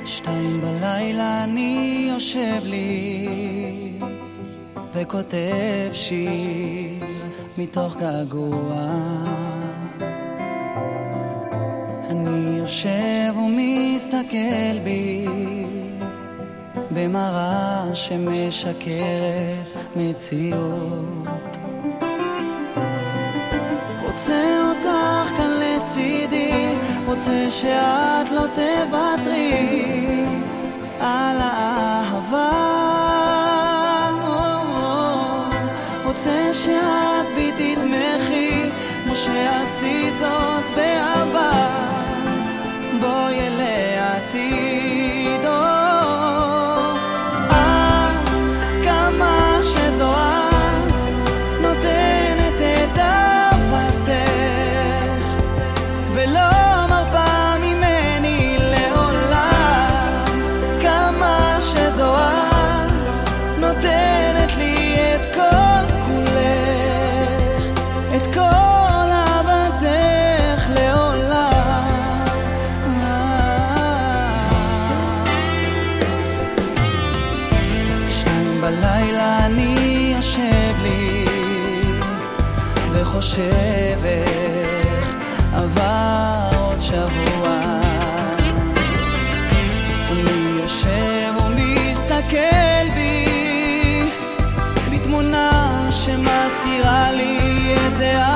2 בלילה אני יושב לי וכותב שיר מתוך געגוע. אני יושב ומסתכל בי במראה שמשקרת מציאות. רוצה אותך כאן לצידי, רוצה שאת לא תוותרי על האהבה. רוצה שאת בי תתמכי כמו שעשית זאת בעבר. בואי אלי העתיד, כמה שזו את נותנת את אהבתך ולא מרפה ממני לעולם. כמה שזו את נותנת לי את כל כולך, את כל אהבתך לעולם. 2 בלילה אני יושב לי וחושב איך עבר עוד שבוע. אני יושב ומסתכל בי בתמונה שמזכירה לי את